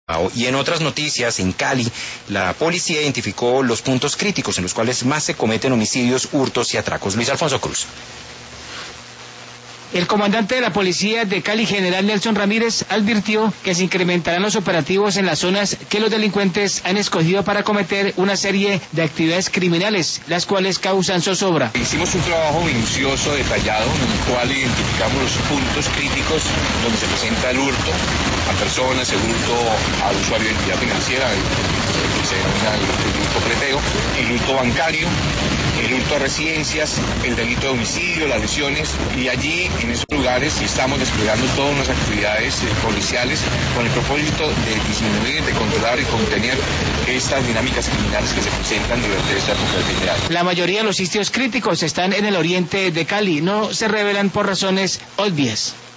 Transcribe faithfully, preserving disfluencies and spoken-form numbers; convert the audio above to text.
Y en otras noticias, en Cali, la policía identificó los puntos críticos en los cuales más se cometen homicidios, hurtos y atracos. Luis Alfonso Cruz. El comandante de la policía de Cali, general Nelson Ramírez, advirtió que se incrementarán los operativos en las zonas que los delincuentes han escogido para cometer una serie de actividades criminales, las cuales causan zozobra. Hicimos un trabajo minucioso, detallado, en el cual identificamos los puntos críticos donde se presenta el hurto a personas, el hurto al usuario de entidad financiera, el, el que se denomina el, el hurto preteo, el hurto bancario, el hurto a residencias, el delito de homicidio, las lesiones, y allí en esos lugares estamos desplegando todas unas actividades eh, policiales con el propósito de disminuir, de controlar y contener estas dinámicas criminales que se presentan durante esta época de año. La mayoría de los sitios críticos están en el oriente de Cali, no se revelan por razones obvias.